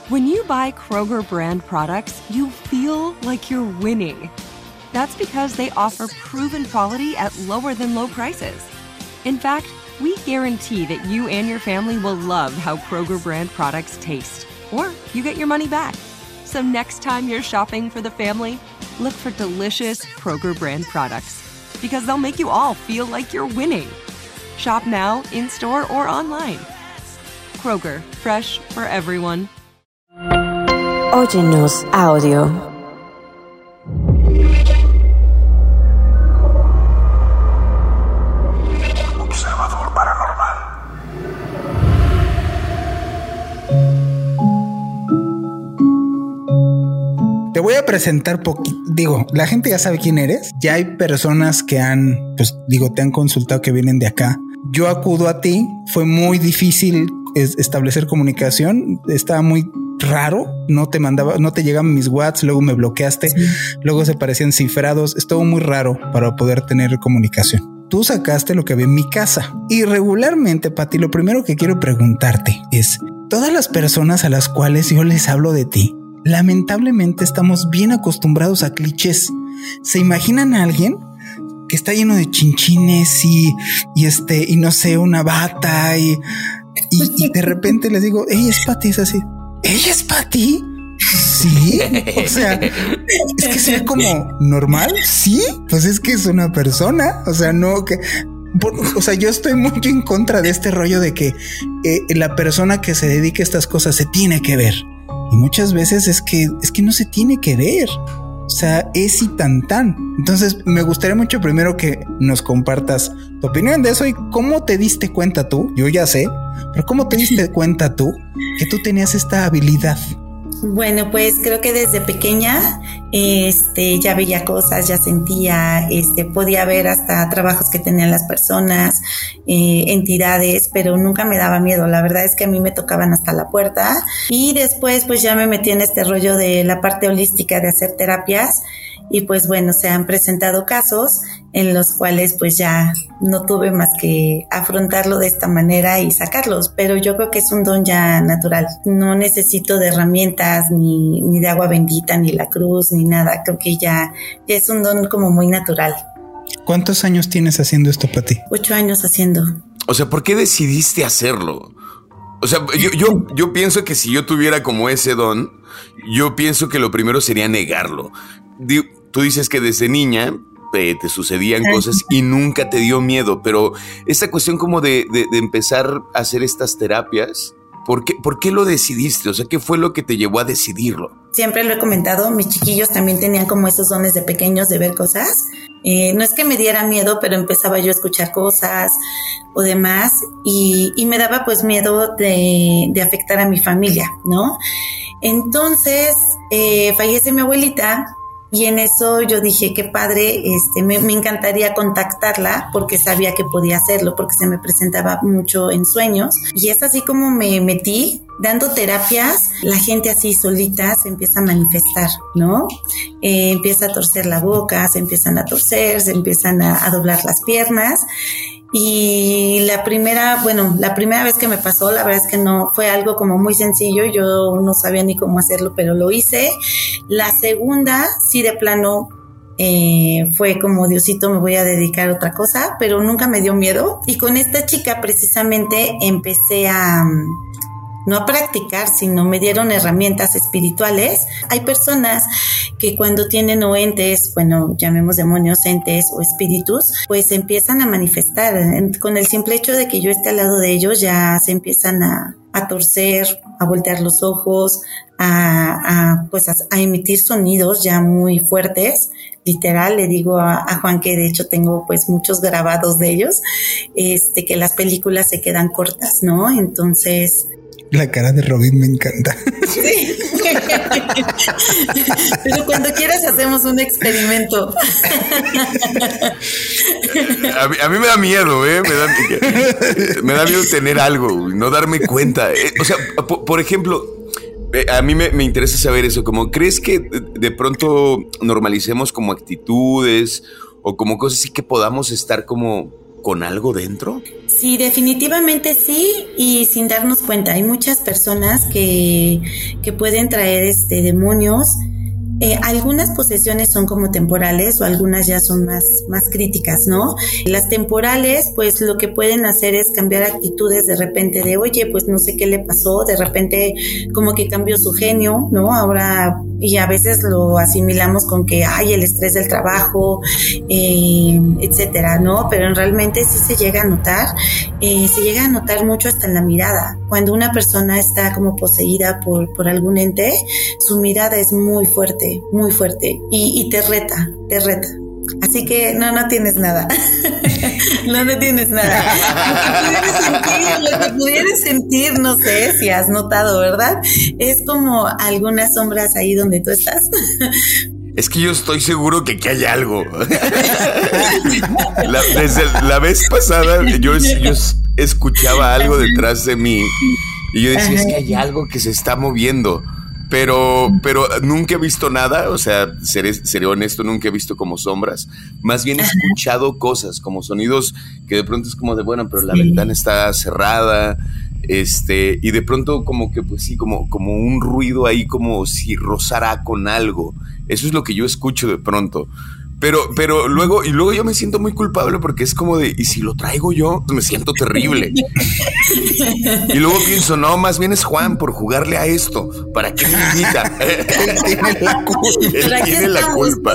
When you buy Kroger brand products, you feel like you're winning. That's because they offer proven quality at lower than low prices. In fact, we guarantee that you and your family will love how Kroger brand products taste, or you get your money back. So next time you're shopping for the family, look for delicious Kroger brand products, because they'll make you all feel like you're winning. Shop now, in-store, or online. Kroger, fresh for everyone. Óyenos audio. Observador paranormal. Te voy a presentar la gente ya sabe quién eres. Ya hay personas que te han consultado, que vienen de acá. Yo acudo a ti. Fue muy difícil establecer comunicación. Estaba muy raro. No te llegaban mis WhatsApp, luego me bloqueaste, luego se parecían cifrados. Estuvo muy raro para poder tener comunicación. Tú sacaste lo que había en mi casa. Y regularmente, Pati, lo primero que quiero preguntarte es: todas las personas a las cuales yo les hablo de ti, lamentablemente estamos bien acostumbrados a clichés. ¿Se imaginan a alguien que está lleno de chinchines y no sé, una bata y de repente les digo, ella es Pati? Es así, ¿ella es Pati? Sí, o sea, es que se ve como normal. Sí, pues es que es una persona. O sea, yo estoy mucho en contra de este rollo de que la persona que se dedique a estas cosas se tiene que ver. Y muchas veces es que no se tiene que ver. O sea, es y tan. Entonces me gustaría mucho primero que nos compartas tu opinión de eso y cómo te diste cuenta tú. Yo ya sé, pero cómo te diste cuenta tú que tú tenías esta habilidad. Bueno, pues creo que desde pequeña ya veía cosas, ya sentía, podía ver hasta trabajos que tenían las personas, entidades, pero nunca me daba miedo. La verdad es que a mí me tocaban hasta la puerta, y después pues ya me metí en este rollo de la parte holística de hacer terapias. Y pues bueno, se han presentado casos en los cuales pues ya no tuve más que afrontarlo de esta manera y sacarlos, pero yo creo que es un don ya natural. No necesito de herramientas, ni de agua bendita, ni la cruz, ni nada. Creo que ya es un don como muy natural. ¿Cuántos años tienes haciendo esto, Pati? 8 años haciendo. O sea, ¿por qué decidiste hacerlo? O sea, yo pienso que si yo tuviera como ese don, yo pienso que lo primero sería negarlo. Tú dices que desde niña te sucedían cosas y nunca te dio miedo, pero esta cuestión como de empezar a hacer estas terapias, ¿por qué lo decidiste? O sea, ¿qué fue lo que te llevó a decidirlo? Siempre lo he comentado, mis chiquillos también tenían como esos dones de pequeños de ver cosas. No es que me diera miedo, pero empezaba yo a escuchar cosas o demás, y me daba pues miedo de afectar a mi familia, ¿no? Entonces fallece mi abuelita. Y en eso yo dije, qué padre, me encantaría contactarla, porque sabía que podía hacerlo, porque se me presentaba mucho en sueños. Y es así como me metí dando terapias. La gente así solita se empieza a manifestar, ¿no? Empieza a torcer la boca, se empiezan a torcer, se empiezan a doblar las piernas. Y la primera vez que me pasó, la verdad es que no fue algo como muy sencillo. Yo no sabía ni cómo hacerlo, pero lo hice. La segunda, sí, de plano, fue como, Diosito, me voy a dedicar a otra cosa, pero nunca me dio miedo. Y con esta chica precisamente empecé no a practicar, sino me dieron herramientas espirituales. Hay personas que cuando tienen o entes, bueno, llamemos demonios, entes o espíritus, pues empiezan a manifestar. Con el simple hecho de que yo esté al lado de ellos, ya se empiezan a torcer, a voltear los ojos, a emitir sonidos ya muy fuertes. Literal, le digo a Juan que de hecho tengo pues muchos grabados de ellos, que las películas se quedan cortas, ¿no? Entonces... La cara de Robin me encanta. Sí. Pero cuando quieras hacemos un experimento. A mí me da miedo, me da miedo tener algo, no darme cuenta. O sea, por ejemplo, a mí me interesa saber eso, como, ¿crees que de pronto normalicemos como actitudes o como cosas así que podamos estar como con algo dentro? Sí, definitivamente sí, y sin darnos cuenta. Hay muchas personas que pueden traer demonios. Algunas posesiones son como temporales o algunas ya son más críticas, ¿no? Las temporales, pues lo que pueden hacer es cambiar actitudes de repente de, oye, pues no sé qué le pasó, de repente como que cambió su genio, ¿no? Ahora, y a veces lo asimilamos con que hay el estrés del trabajo, etcétera, ¿no? Pero realmente sí se llega a notar mucho hasta en la mirada. Cuando una persona está como poseída por algún ente, su mirada es muy fuerte y te reta. Así que no tienes nada. no tienes nada. Lo que pudieras sentir, no sé si has notado, ¿verdad? Es como algunas sombras ahí donde tú estás. Es que yo estoy seguro que aquí hay algo. Desde la vez pasada yo escuchaba algo detrás de mí y yo decía, es que hay algo que se está moviendo. Pero nunca he visto nada, o sea, seré honesto, nunca he visto como sombras. Más bien he escuchado cosas, como sonidos que de pronto es como de, bueno, pero la ventana está cerrada, y de pronto como que, pues sí, como un ruido ahí, como si rozara con algo. Eso es lo que yo escucho de pronto. Pero luego yo me siento muy culpable porque es como de, ¿y si lo traigo yo? Me siento terrible. Y luego pienso, no, más bien es Juan por jugarle a esto. ¿Para qué me invita? Él tiene la culpa.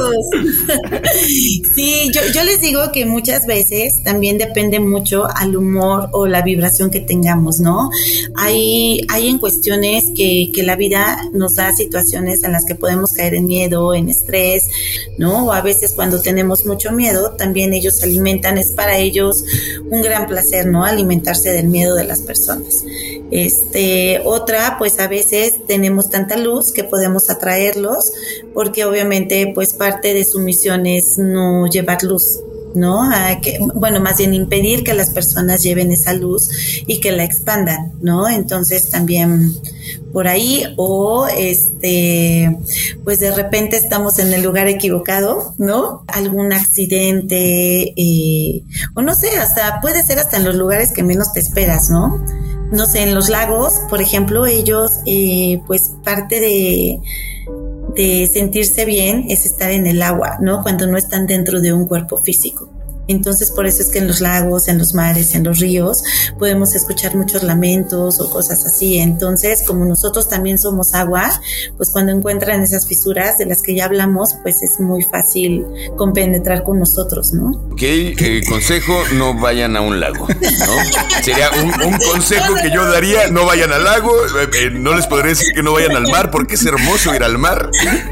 Sí, yo les digo que muchas veces también depende mucho al humor o la vibración que tengamos, ¿no? Hay en cuestiones que la vida nos da situaciones en las que podemos caer en miedo, en estrés, ¿no? O a veces cuando tenemos mucho miedo, también ellos se alimentan, es para ellos un gran placer, ¿no? Alimentarse del miedo de las personas. Otra, pues a veces tenemos tanta luz que podemos atraerlos, porque obviamente, pues parte de su misión es no llevar luz, ¿no? Más bien impedir que las personas lleven esa luz y que la expandan, ¿no? Entonces también por ahí, o pues de repente estamos en el lugar equivocado, ¿no? Algún accidente, o no sé, puede ser hasta en los lugares que menos te esperas, ¿no? No sé, en los lagos, por ejemplo, ellos, pues parte de sentirse bien es estar en el agua, ¿no? Cuando no están dentro de un cuerpo físico. Entonces, por eso es que en los lagos, en los mares, en los ríos, podemos escuchar muchos lamentos o cosas así. Entonces, como nosotros también somos agua, pues cuando encuentran esas fisuras de las que ya hablamos, pues es muy fácil compenetrar con nosotros, ¿no? Ok, consejo, no vayan a un lago, ¿no? Sería un consejo que yo daría, no vayan al lago, no les podré decir que no vayan al mar, porque es hermoso ir al mar.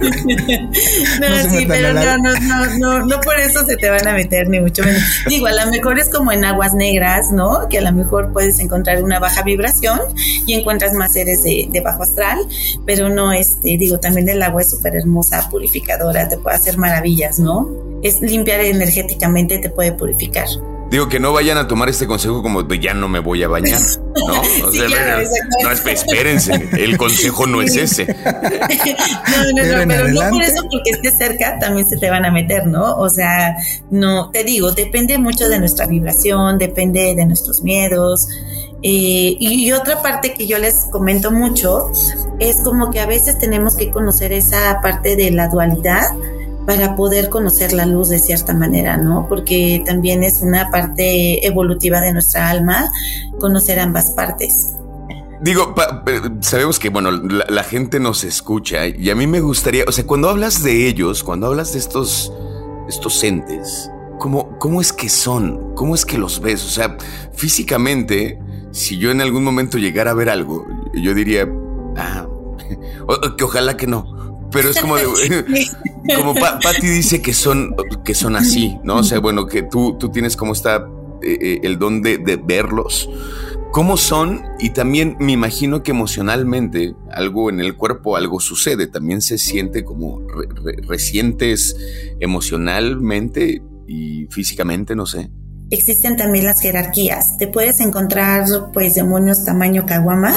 Sí, pero no por eso se te van a meter, ni mucho menos. Digo, a lo mejor es como en aguas negras, ¿no? Que a lo mejor puedes encontrar una baja vibración y encuentras más seres de bajo astral, pero no, digo, también el agua es súper hermosa, purificadora, te puede hacer maravillas, ¿no? Es limpiar energéticamente, te puede purificar. Digo, que no vayan a tomar este consejo como de ya no me voy a bañar, ¿no? O sea, claro, no, espérense, el consejo no es ese. Pero no por eso, porque estés cerca, también se te van a meter, ¿no? O sea, no, te digo, depende mucho de nuestra vibración, depende de nuestros miedos. Y otra parte que yo les comento mucho es como que a veces tenemos que conocer esa parte de la dualidad para poder conocer la luz de cierta manera, ¿no? Porque también es una parte evolutiva de nuestra alma, conocer ambas partes. Digo, sabemos que, bueno, la gente nos escucha y a mí me gustaría, o sea, cuando hablas de ellos, cuando hablas de estos entes, ¿cómo es que son? ¿Cómo es que los ves? O sea, físicamente, si yo en algún momento llegara a ver algo, yo diría, que ojalá que no. Pero es como de, como Patti dice que son así, ¿no? O sea, bueno, que tú tienes como el don de verlos. ¿Cómo son? Y también me imagino que emocionalmente algo en el cuerpo, algo sucede. También se siente como resientes emocionalmente y físicamente, no sé. existen también las jerarquías. Te puedes encontrar pues demonios tamaño caguama,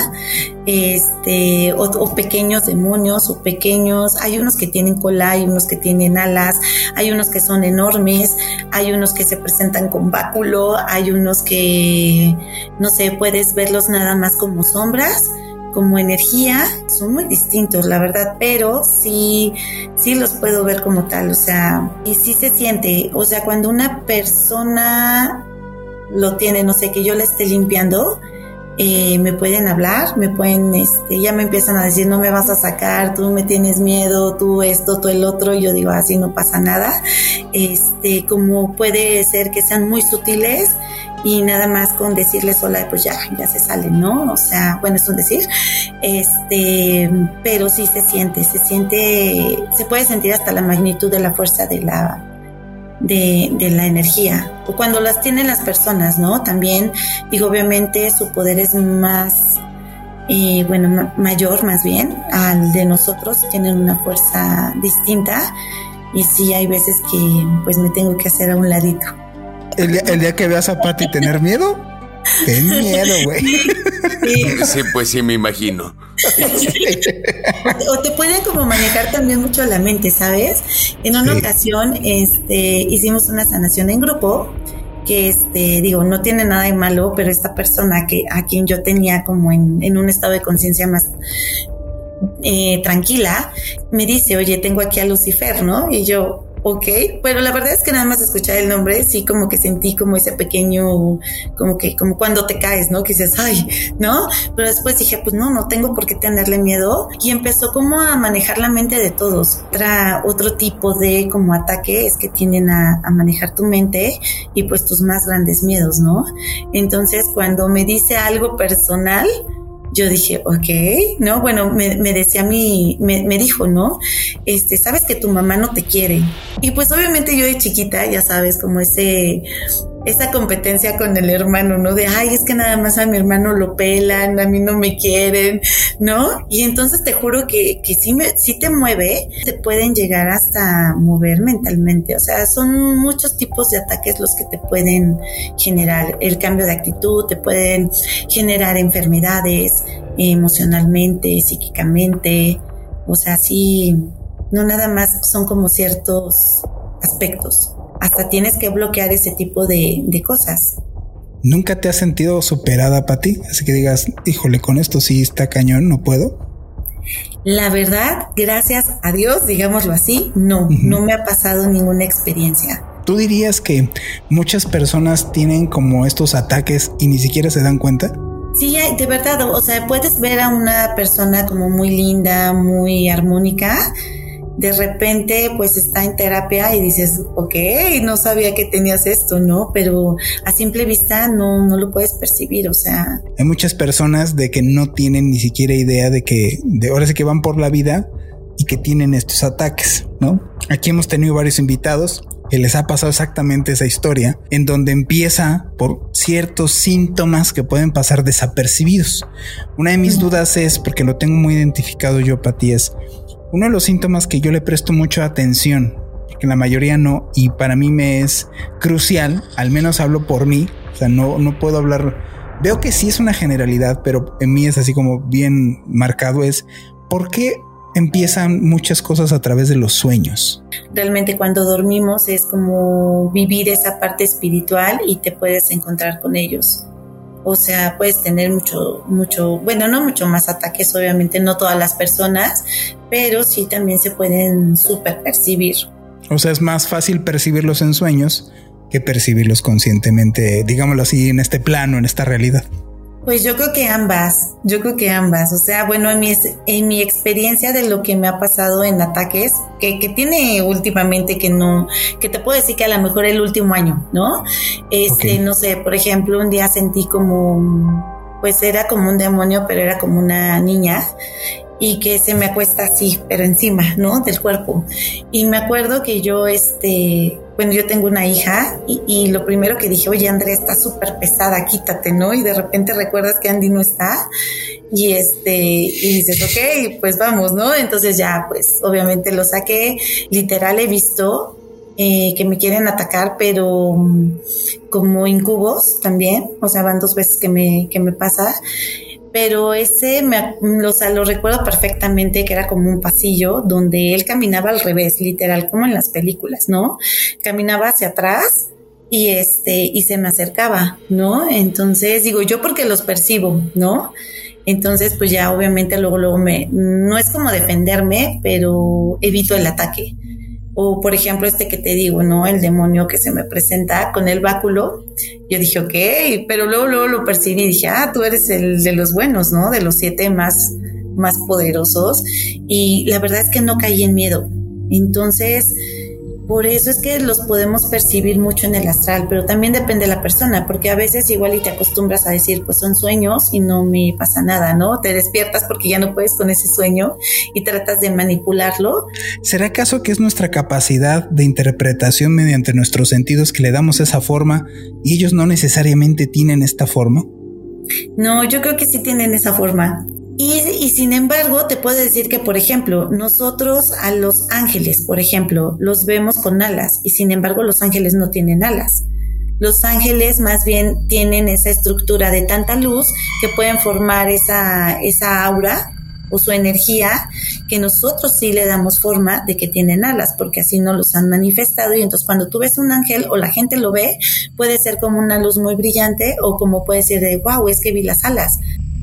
o pequeños demonios o pequeños. Hay unos que tienen cola, hay unos que tienen alas, hay unos que son enormes, hay unos que se presentan con báculo, hay unos que, no sé, puedes verlos nada más como sombras, como energía. Son muy distintos, la verdad, pero sí los puedo ver como tal, o sea, y sí se siente, o sea, cuando una persona lo tiene, no sé, que yo le esté limpiando, me pueden hablar, me pueden, ya me empiezan a decir, no me vas a sacar, tú me tienes miedo, tú esto, tú el otro, y yo digo, así no pasa nada. Como puede ser que sean muy sutiles, y nada más con decirles hola, pues ya se salen, ¿no? O sea, bueno, es un decir, pero sí se siente, se puede sentir hasta la magnitud de la fuerza de la energía, o cuando las tienen las personas, ¿no? También, digo, obviamente su poder es más, mayor más bien al de nosotros, tienen una fuerza distinta, y sí hay veces que pues me tengo que hacer a un ladito. El día que veas a Pati tener miedo, ten miedo, güey. Sí, pues sí, me imagino. O te pueden como manejar también mucho la mente, ¿sabes? En una ocasión, hicimos una sanación en grupo, que digo, no tiene nada de malo, pero esta persona a quien yo tenía como en un estado de conciencia más tranquila, me dice, oye, tengo aquí a Lucifer, ¿no? Y yo, ok, pero la verdad es que nada más escuchar el nombre, sí como que sentí como ese pequeño, como cuando te caes, ¿no? Que dices, ay, ¿no? Pero después dije, pues no tengo por qué tenerle miedo, y empezó como a manejar la mente de todos. Otro tipo de como ataque es que tienden a manejar tu mente y pues tus más grandes miedos, ¿no? Entonces cuando me dice algo personal, yo dije, ok, ¿no? Bueno, me decía me dijo, ¿no? Sabes que tu mamá no te quiere. Y pues obviamente yo de chiquita, ya sabes, como esa competencia con el hermano, ¿no? De, ay, es que nada más a mi hermano lo pelan, a mí no me quieren, ¿no? Y entonces te juro que sí te mueve, te pueden llegar hasta mover mentalmente. O sea, son muchos tipos de ataques los que te pueden generar el cambio de actitud, te pueden generar enfermedades emocionalmente, psíquicamente. O sea, sí, no nada más son como ciertos aspectos. Hasta tienes que bloquear ese tipo de cosas. ¿Nunca te has sentido superada, Pati? Así que digas, híjole, con esto sí está cañón, no puedo. La verdad, gracias a Dios, digámoslo así, no me ha pasado ninguna experiencia. ¿Tú dirías que muchas personas tienen como estos ataques y ni siquiera se dan cuenta? Sí, de verdad, o sea, puedes ver a una persona como muy linda, muy armónica, de repente pues está en terapia y dices, ok, no sabía que tenías esto, ¿no? Pero a simple vista no lo puedes percibir, o sea. Hay muchas personas de que no tienen ni siquiera idea de ahora sí que van por la vida y que tienen estos ataques, ¿no? Aquí hemos tenido varios invitados que les ha pasado exactamente esa historia, en donde empieza por ciertos síntomas que pueden pasar desapercibidos. Una de mis dudas es, porque lo tengo muy identificado yo, Pati, es uno de los síntomas que yo le presto mucha atención, porque la mayoría no, y para mí me es crucial, al menos hablo por mí, o sea, no puedo hablar, veo que sí es una generalidad, pero en mí es así como bien marcado, es ¿por qué empiezan muchas cosas a través de los sueños? Realmente cuando dormimos es como vivir esa parte espiritual y te puedes encontrar con ellos. O sea, puedes tener mucho, bueno, no mucho más ataques, obviamente no todas las personas, pero sí también se pueden súper percibir. O sea, es más fácil percibirlos en sueños que percibirlos conscientemente, digámoslo así, en este plano, en esta realidad. Pues yo creo que ambas. O sea, bueno, en mi experiencia de lo que me ha pasado en ataques, que tiene últimamente que te puedo decir que a lo mejor el último año, ¿no? Okay. No sé, por ejemplo, un día sentí pues era como un demonio, pero era como una niña, y que se me acuesta así, pero encima, ¿no? Del cuerpo. Y me acuerdo que yo, yo tengo una hija y lo primero que dije, oye, Andrea, está súper pesada, quítate, ¿no? Y de repente recuerdas que Andy no está y dices, ok, pues vamos, ¿no? Entonces ya, pues obviamente lo saqué, literal he visto que me quieren atacar, pero como incubos también, o sea, van 2 veces que me pasa, pero ese lo recuerdo perfectamente, que era como un pasillo donde él caminaba al revés, literal, como en las películas, ¿no? Caminaba hacia atrás y se me acercaba, ¿no? Entonces digo, yo porque los percibo, ¿no? Entonces pues ya obviamente luego no es como defenderme, pero evito el ataque. O por ejemplo que te digo, ¿no? El demonio que se me presenta con el báculo. Yo dije, ok, pero luego lo percibí y dije, tú eres el de los buenos, ¿no? De los 7 más poderosos. Y la verdad es que no caí en miedo. Entonces, por eso es que los podemos percibir mucho en el astral, pero también depende de la persona, porque a veces igual y te acostumbras a decir, pues son sueños y no me pasa nada, ¿no? Te despiertas porque ya no puedes con ese sueño y tratas de manipularlo. ¿Será acaso que es nuestra capacidad de interpretación mediante nuestros sentidos que le damos esa forma y ellos no necesariamente tienen esta forma? No, yo creo que sí tienen esa forma. Y sin embargo, te puedo decir que, por ejemplo, nosotros a los ángeles, por ejemplo, los vemos con alas y sin embargo los ángeles no tienen alas. Los ángeles más bien tienen esa estructura de tanta luz que pueden formar esa aura o su energía, que nosotros sí le damos forma de que tienen alas, porque así nos los han manifestado. Y entonces cuando tú ves un ángel o la gente lo ve, puede ser como una luz muy brillante o como puede ser de wow, es que vi las alas.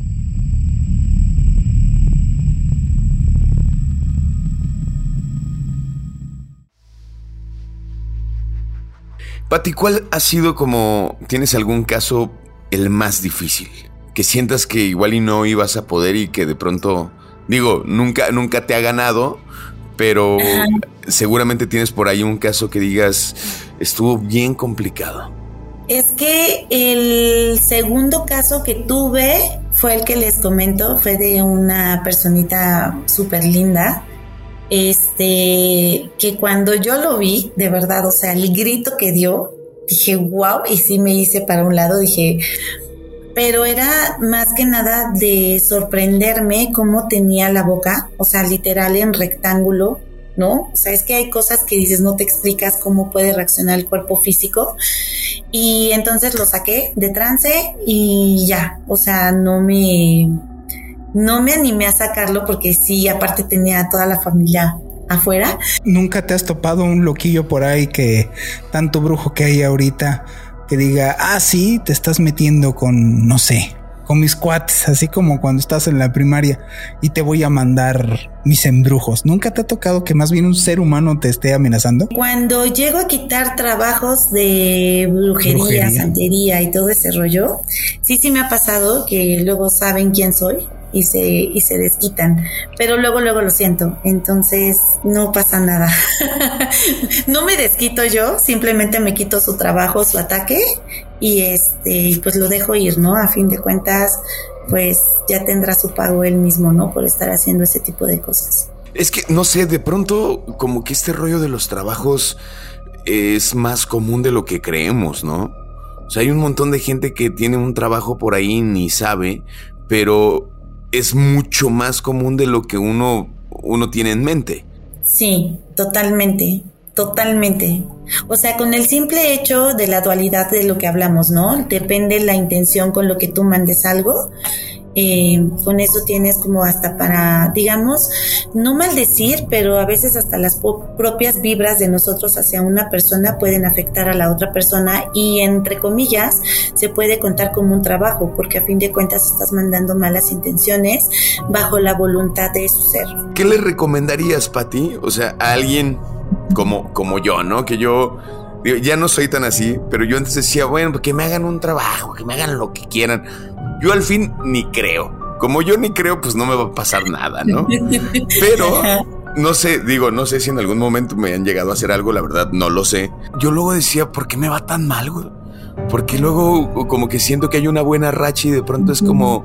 Pati, ¿cuál ha sido tienes algún caso el más difícil? Que sientas que igual y no ibas a poder y que de pronto, digo, nunca te ha ganado, pero seguramente tienes por ahí un caso que digas, estuvo bien complicado. Es que el segundo caso que tuve fue el que les comento, fue de una personita súper linda. Que cuando yo lo vi, de verdad, o sea, el grito que dio, dije, wow, y sí me hice para un lado, dije, pero era más que nada de sorprenderme cómo tenía la boca, o sea, literal en rectángulo, ¿no? O sea, es que hay cosas que dices, no te explicas cómo puede reaccionar el cuerpo físico, y entonces lo saqué de trance y ya, o sea, no me animé a sacarlo porque sí, aparte tenía toda la familia afuera. ¿Nunca te has topado un loquillo por ahí que tanto brujo que hay ahorita que diga, sí, te estás metiendo con, no sé, con mis cuates, así como cuando estás en la primaria y te voy a mandar mis embrujos? ¿Nunca te ha tocado que más bien un ser humano te esté amenazando? Cuando llego a quitar trabajos de brujería, santería y todo ese rollo, sí me ha pasado que luego saben quién soy y se desquitan, pero luego lo siento, entonces no pasa nada. No me desquito yo, simplemente me quito su trabajo, su ataque y pues lo dejo ir, ¿no? A fin de cuentas, pues ya tendrá su pago él mismo, ¿no? Por estar haciendo ese tipo de cosas. Es que, no sé, de pronto como que este rollo de los trabajos es más común de lo que creemos, ¿no? O sea, hay un montón de gente que tiene un trabajo por ahí y ni sabe, pero es mucho más común de lo que uno tiene en mente. Sí, totalmente. O sea, con el simple hecho de la dualidad de lo que hablamos, ¿no? Depende la intención con lo que tú mandes algo. Con eso tienes como hasta para, digamos, no maldecir, pero a veces hasta las propias vibras de nosotros hacia una persona pueden afectar a la otra persona y entre comillas se puede contar como un trabajo, porque a fin de cuentas estás mandando malas intenciones bajo la voluntad de su ser. ¿Qué le recomendarías, Pati? O sea, a alguien como yo, ¿no? Que yo ya no soy tan así, pero yo antes decía, bueno, que me hagan un trabajo, que me hagan lo que quieran. Yo al fin ni creo. Como yo ni creo, pues no me va a pasar nada, ¿no? Pero no sé si en algún momento me han llegado a hacer algo, la verdad no lo sé. Yo luego decía, ¿por qué me va tan mal, güey? Porque luego como que siento que hay una buena racha y de pronto es como...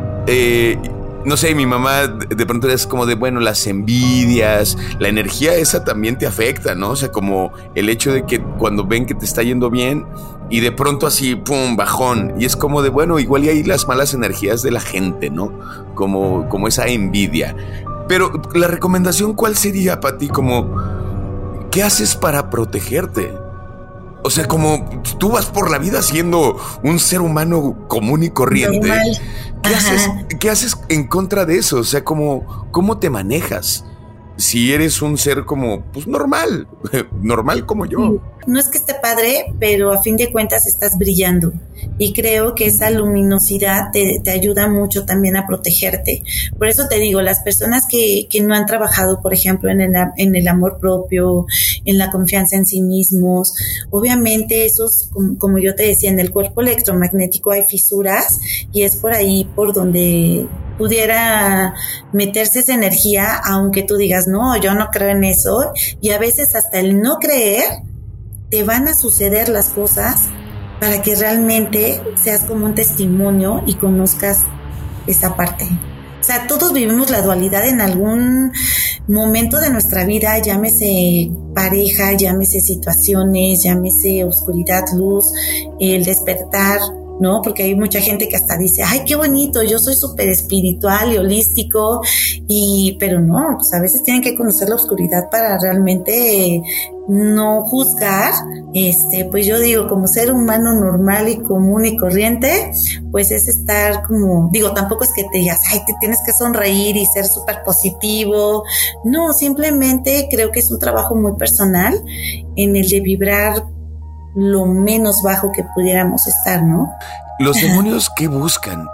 no sé, mi mamá de pronto es como de, bueno, las envidias, la energía esa también te afecta, ¿no? O sea, como el hecho de que cuando ven que te está yendo bien y de pronto así, pum, bajón. Y es como de, bueno, igual y hay las malas energías de la gente, ¿no? Como esa envidia. Pero la recomendación, ¿cuál sería para ti? Como ¿qué haces para protegerte? O sea, como tú vas por la vida siendo un ser humano común y corriente. ¿Qué haces en contra de eso? O sea, ¿cómo te manejas? Si eres un ser como, pues normal como yo. No es que esté padre, pero a fin de cuentas estás brillando. Y creo que esa luminosidad te ayuda mucho también a protegerte. Por eso te digo, las personas que no han trabajado, por ejemplo, en el amor propio, en la confianza en sí mismos, obviamente esos, como yo te decía, en el cuerpo electromagnético hay fisuras y es por ahí por donde pudiera meterse esa energía, aunque tú digas, no, yo no creo en eso. Y a veces hasta el no creer, te van a suceder las cosas para que realmente seas como un testimonio y conozcas esa parte. O sea, todos vivimos la dualidad en algún momento de nuestra vida, llámese pareja, llámese situaciones, llámese oscuridad, luz, el despertar, ¿no? Porque hay mucha gente que hasta dice, ay, qué bonito, yo soy súper espiritual y holístico, pero no, pues a veces tienen que conocer la oscuridad para realmente no juzgar. Pues yo digo, como ser humano normal y común y corriente, pues es estar como, digo, tampoco es que te digas, ay, te tienes que sonreír y ser súper positivo. No, simplemente creo que es un trabajo muy personal en el de vibrar lo menos bajo que pudiéramos estar, ¿no? Los demonios, ¿qué buscan?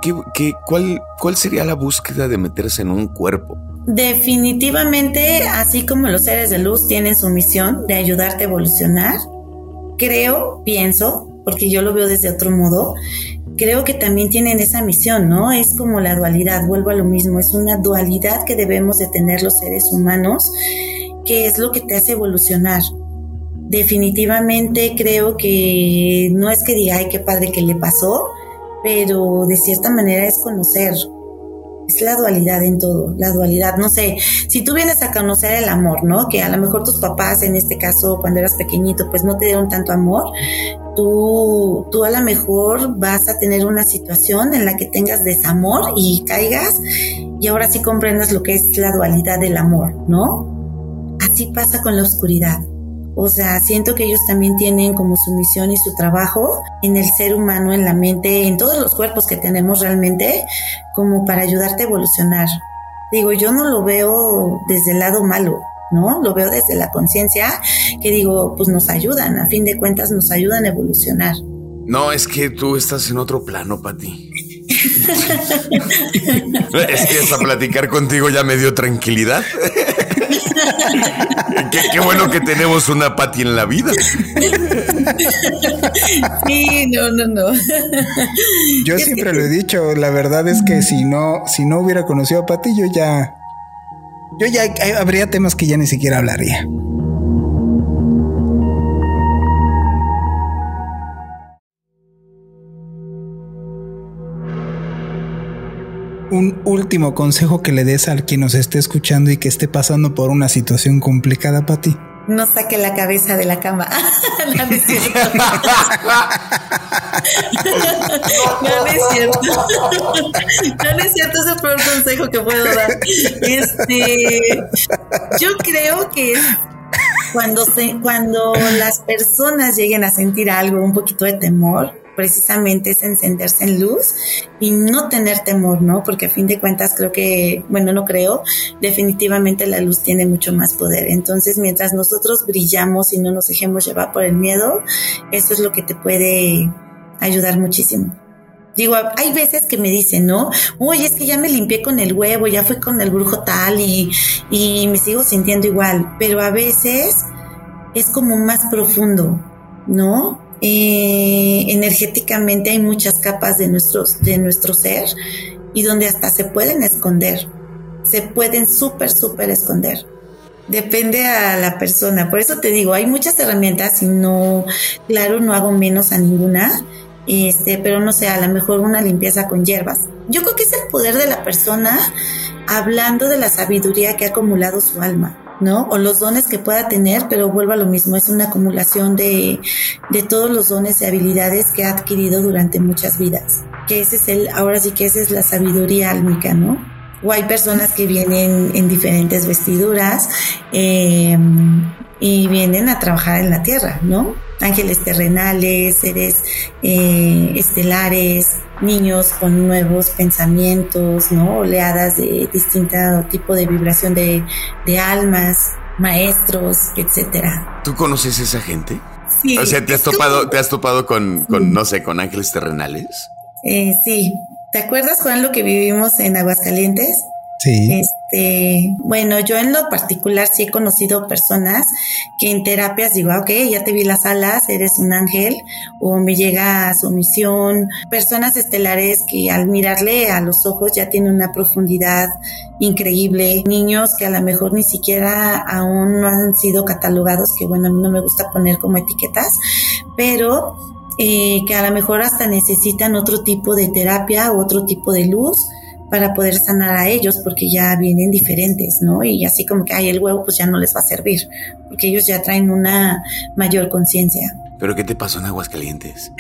¿Cuál sería la búsqueda de meterse en un cuerpo? Definitivamente, así como los seres de luz tienen su misión de ayudarte a evolucionar, pienso, porque yo lo veo desde otro modo, creo que también tienen esa misión, ¿no? Es como la dualidad, vuelvo a lo mismo, es una dualidad que debemos de tener los seres humanos, que es lo que te hace evolucionar. Definitivamente creo que no es que diga, ay, qué padre que le pasó, pero de cierta manera es conocer. Es la dualidad en todo, la dualidad. No sé, si tú vienes a conocer el amor, ¿no? Que a lo mejor tus papás, en este caso, cuando eras pequeñito, pues no te dieron tanto amor. Tú a lo mejor vas a tener una situación en la que tengas desamor y caigas, y ahora sí comprendas lo que es la dualidad del amor, ¿no? Así pasa con la oscuridad. O sea, siento que ellos también tienen como su misión y su trabajo en el ser humano, en la mente, en todos los cuerpos que tenemos realmente, como para ayudarte a evolucionar. Digo, yo no lo veo desde el lado malo, ¿no? Lo veo desde la conciencia, que digo, pues nos ayudan, a fin de cuentas nos ayudan a evolucionar. No, es que tú estás en otro plano, Pati. Es que hasta platicar contigo ya me dio tranquilidad. Qué bueno que tenemos una Pati en la vida. Sí, no. Yo siempre lo he dicho, la verdad es que si no hubiera conocido a Pati, yo ya habría temas que ya ni siquiera hablaría. Un último consejo que le des a quien nos esté escuchando y que esté pasando por una situación complicada, Pati. No saque la cabeza de la cama. No es cierto. No es cierto. No es cierto, es el peor consejo que puedo dar. Yo creo que cuando las personas lleguen a sentir algo, un poquito de temor, precisamente es encenderse en luz y no tener temor, ¿no? Porque a fin de cuentas definitivamente la luz tiene mucho más poder. Entonces, mientras nosotros brillamos y no nos dejemos llevar por el miedo, eso es lo que te puede ayudar muchísimo. Digo, hay veces que me dicen, ¿no? Oye, es que ya me limpié con el huevo, ya fui con el brujo tal y me sigo sintiendo igual, pero a veces es como más profundo, ¿no? Energéticamente hay muchas capas de nuestro ser y donde hasta se pueden esconder, se pueden súper esconder. Depende a la persona. Por eso te digo, hay muchas herramientas y no hago menos a ninguna, pero no sé, a lo mejor una limpieza con hierbas. Yo creo que es el poder de la persona hablando de la sabiduría que ha acumulado su alma, ¿no? O los dones que pueda tener, pero vuelvo a lo mismo, es una acumulación de todos los dones y habilidades que ha adquirido durante muchas vidas. Que ahora sí que esa es la sabiduría álmica, ¿no? o hay personas que vienen en diferentes vestiduras y vienen a trabajar en la tierra, ¿no? Ángeles terrenales, seres estelares, niños con nuevos pensamientos, ¿no? Oleadas de distinto tipo de vibración de almas, maestros, etcétera. ¿Tú conoces esa gente? Sí. O sea, ¿te has topado con no sé, con ángeles terrenales? Sí. ¿Te acuerdas, Juan, lo que vivimos en Aguascalientes? Sí. Bueno, yo en lo particular sí he conocido personas que en terapias digo, ok, ya te vi las alas, eres un ángel, o me llega a su misión. Personas estelares que al mirarle a los ojos ya tienen una profundidad increíble. Niños que a lo mejor ni siquiera aún no han sido catalogados, que bueno, a mí no me gusta poner como etiquetas, pero que a lo mejor hasta necesitan otro tipo de terapia, otro tipo de luz para poder sanar a ellos, porque ya vienen diferentes, ¿no? Y así como que, el huevo pues ya no les va a servir, porque ellos ya traen una mayor conciencia. ¿Pero qué te pasó en Aguascalientes?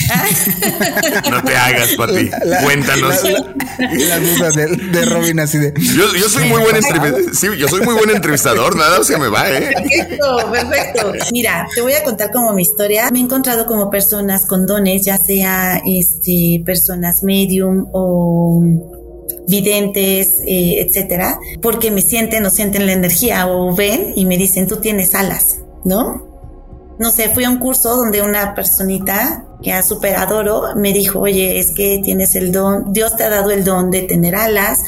No te hagas, Pati. Cuéntanos. La duda de Robin así de... Yo soy muy buen entrevistador. Sí, yo soy muy buen entrevistador. Nada se me va, Perfecto. Mira, te voy a contar como mi historia. Me he encontrado como personas con dones, ya sea personas medium o videntes, etcétera, porque me sienten o sienten la energía o ven y me dicen, tú tienes alas, ¿no? No sé, fui a un curso donde una personita que a súper adoro me dijo, oye, es que tienes el don, Dios te ha dado el don de tener alas,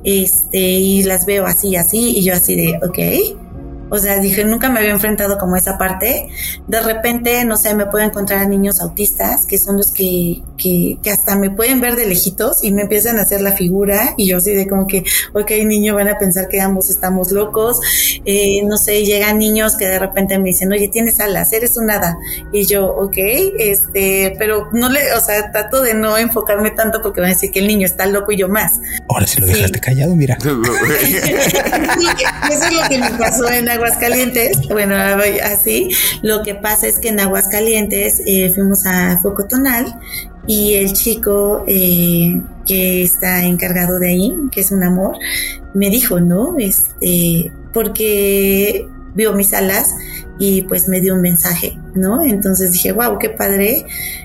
y las veo así, y yo así de, ok. O sea, dije, nunca me había enfrentado como a esa parte. De repente, no sé, me puedo encontrar a niños autistas, que son los que hasta me pueden ver de lejitos y me empiezan a hacer la figura, y yo así de como que, ok, niño, van a pensar que ambos estamos locos. No sé, llegan niños que de repente me dicen, oye, tienes alas, eres un hada. Y yo, ok, pero no trato de no enfocarme tanto porque van a decir que el niño está loco y yo más. Ahora sí lo dejaste callado, mira. Eso es lo que me pasó en Aguascalientes. Bueno, así, lo que pasa es que en Aguascalientes fuimos a Focotonal y el chico que está encargado de ahí, que es un amor, me dijo, ¿no? Porque vio mis alas y pues me dio un mensaje, ¿no? Entonces dije, wow, qué padre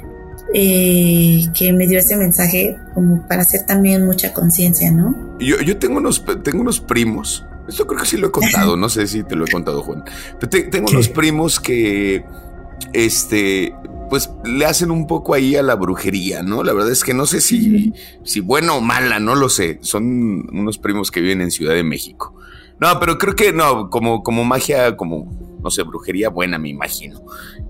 que me dio ese mensaje como para hacer también mucha conciencia, ¿no? Yo tengo unos primos. Esto creo que sí lo he contado, no sé si te lo he contado, Juan. Pero tengo unos primos que, pues le hacen un poco ahí a la brujería, ¿no? La verdad es que no sé si buena o mala, no lo sé. Son unos primos que viven en Ciudad de México. No, pero creo que no, como magia, como, no sé, brujería buena, me imagino.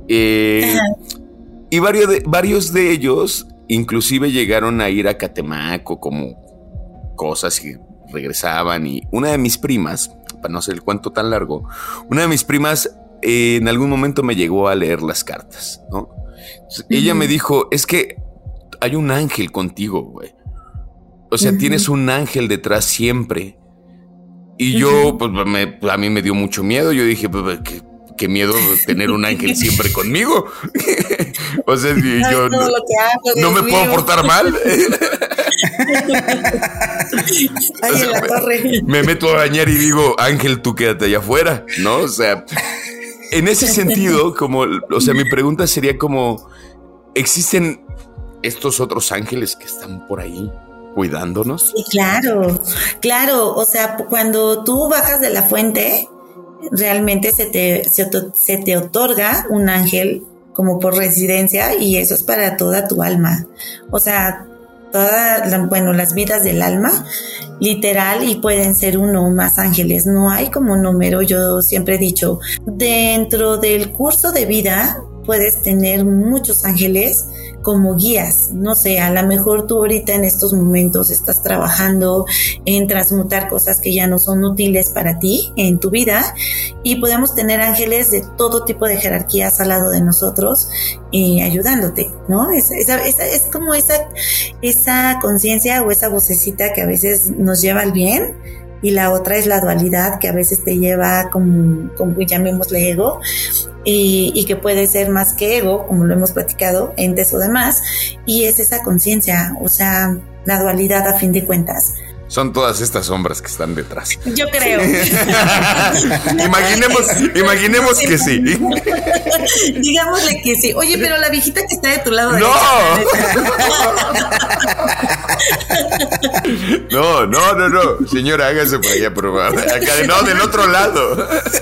Y varios de ellos inclusive llegaron a ir a Catemaco como cosas y regresaban, y una de mis primas, para no hacer el cuento tan largo, una de mis primas en algún momento me llegó a leer las cartas, ¿no? Entonces, ella me dijo, es que hay un ángel contigo, güey. O sea, tienes un ángel detrás siempre. Y yo, pues a mí me dio mucho miedo. Yo dije, pues, qué miedo tener un ángel siempre conmigo. O sea, yo no me puedo portar mal. Ay, o sea, en la torre. Me meto a bañar y digo, ángel, tú quédate allá afuera, ¿no? O sea, en ese sentido, mi pregunta sería como, ¿existen estos otros ángeles que están por ahí cuidándonos? Sí, claro. O sea, cuando tú bajas de la fuente, realmente se te otorga un ángel como por residencia, y eso es para toda tu alma. O sea, las vidas del alma, literal, y pueden ser uno o más ángeles. No hay como un número. Yo siempre he dicho, dentro del curso de vida puedes tener muchos ángeles como guías. No sé, a lo mejor tú ahorita en estos momentos estás trabajando en transmutar cosas que ya no son útiles para ti en tu vida, y podemos tener ángeles de todo tipo de jerarquías al lado de nosotros ayudándote, ¿no? Es como esa conciencia o esa vocecita que a veces nos lleva al bien, y la otra es la dualidad que a veces te lleva como llamémosle ego, y que puede ser más que ego, como lo hemos platicado, entes o demás, y es esa conciencia, o sea, la dualidad a fin de cuentas. Son todas estas sombras que están detrás. Yo creo. Imaginemos que sí. Digámosle que sí. Oye, pero la viejita que está de tu lado ¡No! derecho. No. Señora, hágase por allá, por favor. Acá, no, del otro lado.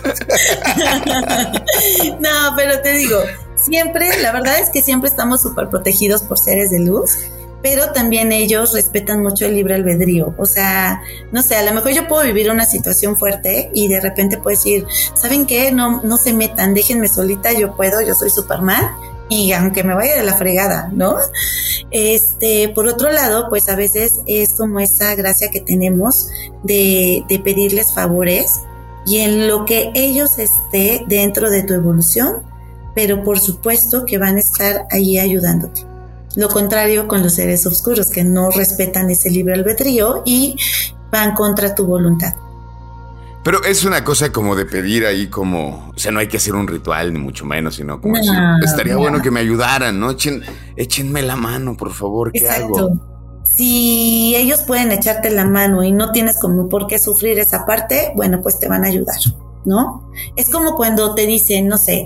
No, pero te digo, siempre, la verdad es que siempre estamos súper protegidos por seres de luz. Pero también ellos respetan mucho el libre albedrío. O sea, no sé, a lo mejor yo puedo vivir una situación fuerte y de repente puedo decir, ¿saben qué? No se metan, déjenme solita, yo puedo, yo soy Superman. Y aunque me vaya de la fregada, ¿no? Por otro lado, pues a veces es como esa gracia que tenemos de pedirles favores y en lo que ellos esté dentro de tu evolución, pero por supuesto que van a estar ahí ayudándote. Lo contrario con los seres oscuros que no respetan ese libre albedrío y van contra tu voluntad. Pero es una cosa como de pedir ahí como... O sea, no hay que hacer un ritual, ni mucho menos, sino como decir, estaría bueno que me ayudaran, ¿no? Échenme la mano, por favor, ¿qué hago? Si ellos pueden echarte la mano y no tienes como por qué sufrir esa parte, bueno, pues te van a ayudar, ¿no? Es como cuando te dicen, no sé,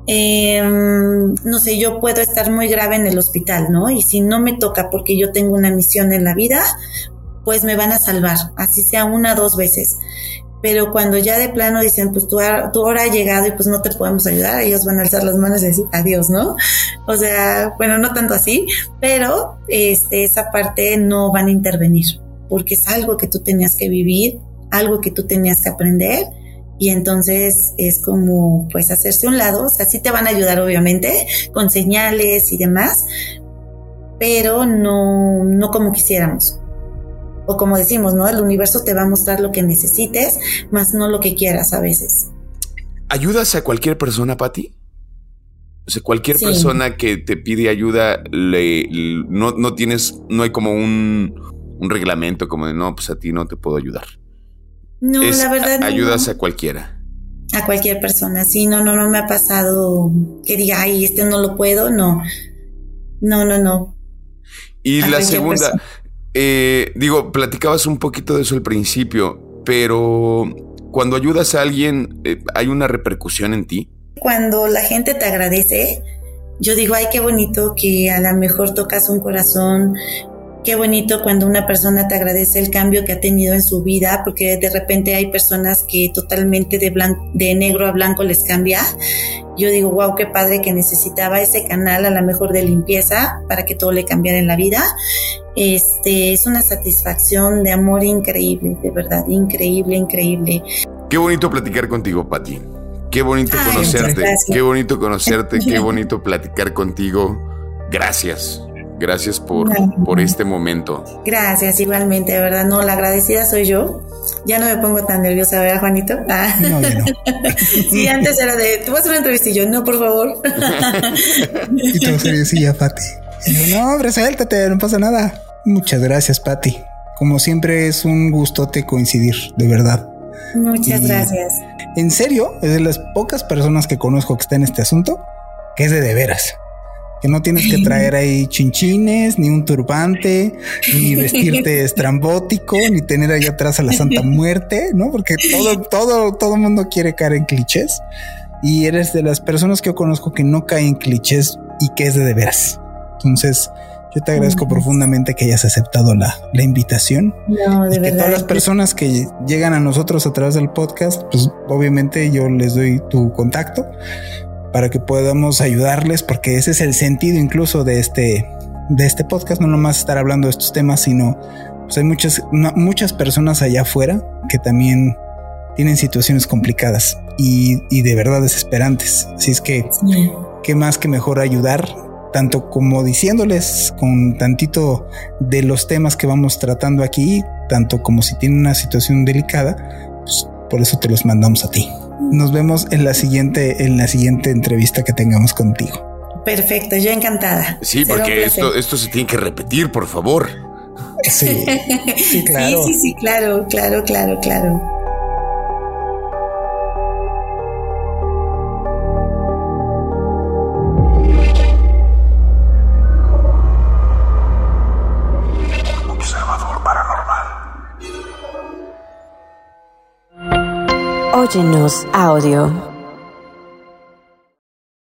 yo puedo estar muy grave en el hospital, ¿no? Y si no me toca porque yo tengo una misión en la vida, pues me van a salvar, así sea 1 o 2 veces. Pero cuando ya de plano dicen, pues tu hora ha llegado y pues no te podemos ayudar, ellos van a alzar las manos y decir adiós, ¿no? O sea, bueno, no tanto así, pero esa parte no van a intervenir, porque es algo que tú tenías que vivir, algo que tú tenías que aprender. Y entonces es como pues hacerse a un lado, o sea, sí te van a ayudar obviamente con señales y demás, pero no como quisiéramos. O como decimos, ¿no? El universo te va a mostrar lo que necesites, más no lo que quieras a veces. ¿Ayudas a cualquier persona, Pati? O sea, cualquier persona que te pide ayuda, no hay como un reglamento como de no, pues a ti no te puedo ayudar. No, la verdad no. Ayudas a cualquiera. A cualquier persona, sí, no me ha pasado que diga, ay, no lo puedo, no. Y la segunda, platicabas un poquito de eso al principio, pero cuando ayudas a alguien, ¿hay una repercusión en ti? Cuando la gente te agradece, yo digo, ay, qué bonito que a lo mejor tocas un corazón. Qué bonito cuando una persona te agradece el cambio que ha tenido en su vida, porque de repente hay personas que totalmente de negro a blanco les cambia. Yo digo, wow, qué padre que necesitaba ese canal a lo mejor de limpieza para que todo le cambiara en la vida. Es una satisfacción de amor increíble, de verdad, increíble. Qué bonito platicar contigo, Pati. Qué bonito conocerte, qué bonito conocerte, qué bonito platicar contigo. Gracias por este momento. Gracias, igualmente, de verdad. No, la agradecida soy yo. Ya no me pongo tan nerviosa, ¿verdad, Juanito? No, ya no. Sí, antes era de, ¿te voy a hacer una entrevista? Y yo, no, por favor. Y todo seriosilla, Pati. Y yo, no, hombre, suéltate, no pasa nada. Muchas gracias, Pati. Como siempre, es un gustote coincidir, de verdad. Muchas gracias. En serio, es de las pocas personas que conozco que está en este asunto, que es de veras. Que no tienes que traer ahí chinchines, ni un turbante, ni vestirte estrambótico, ni tener ahí atrás a la Santa Muerte, ¿no? Porque todo mundo quiere caer en clichés. Y eres de las personas que yo conozco que no cae en clichés y que es de veras. Entonces, yo te agradezco profundamente que hayas aceptado la invitación. No, de verdad. Que todas las personas que llegan a nosotros a través del podcast, pues obviamente yo les doy tu contacto para que podamos ayudarles, porque ese es el sentido incluso de este podcast, no nomás estar hablando de estos temas, sino pues hay muchas personas allá afuera que también tienen situaciones complicadas y de verdad desesperantes. Así es que qué más que mejor ayudar, tanto como diciéndoles con tantito de los temas que vamos tratando aquí, tanto como si tienen una situación delicada, pues por eso te los mandamos a ti. Nos vemos en la siguiente entrevista que tengamos contigo. Perfecto, yo encantada. Sí, porque esto se tiene que repetir, por favor. Sí, claro. Sí, claro. Observador Paranormal. Óyenos Audio.